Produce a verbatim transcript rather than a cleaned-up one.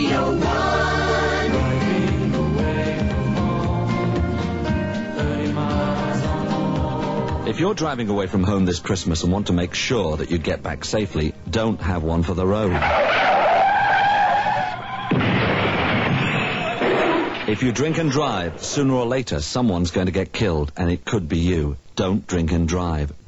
Radio one. Driving away from home, thirty miles on home. If you're driving away from home this Christmas and want to make sure that you get back safely, don't have one for the road. If you drink and drive, sooner or later someone's going to get killed, and it could be you. Don't drink and drive.